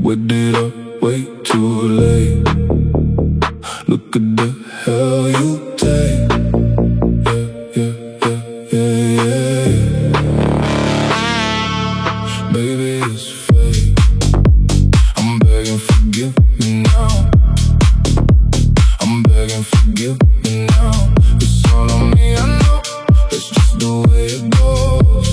Waited up way too late. Look at the hell you take. Yeah, yeah, yeah, yeah, yeah. Baby, it's fake. I'm begging, forgive me now. I'm begging, forgive me now. It's all on me, I know. That's just the way it goes.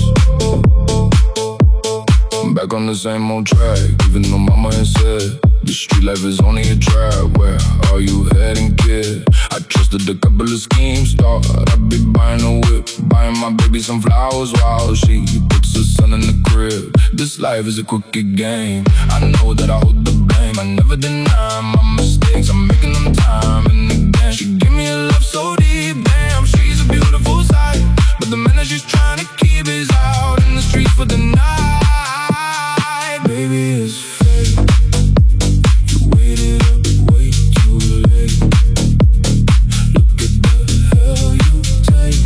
I'm back on the same old track, even though mama had said the street life is only a trap. Where are you heading, kid? I trusted a couple of schemes, thought I'd be buying a whip, buying my baby some flowers while she puts her son in the crib. This life is a crooked game. I know that I hold the blame. I never deny my mistakes. I'm making them time and again. She give me a love so deep, damn, she's a beautiful sight. But the man that she's trying to keep is out in the streets for the night. Baby, it's fake. You waited up way too late. Look at the hell you take.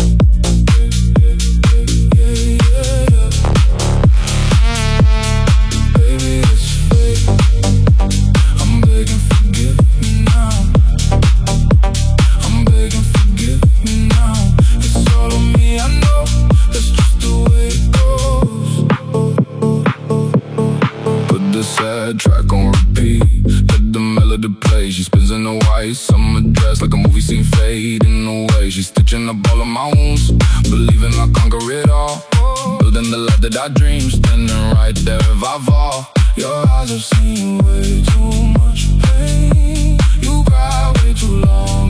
Yeah, yeah, yeah. Baby, it's fake. I'm begging, forgive me now. I'm begging, forgive me now. It's all on me, I know. That's just the way it goes. Put the sad track on repeat. Let the melody play. She spins in a white summer dress like a movie scene fading away. She's stitching up all of my wounds, believing I'll conquer it all. Building the life that I dream, standing right there if I fall. Your eyes have seen way too much pain. You cry way too long.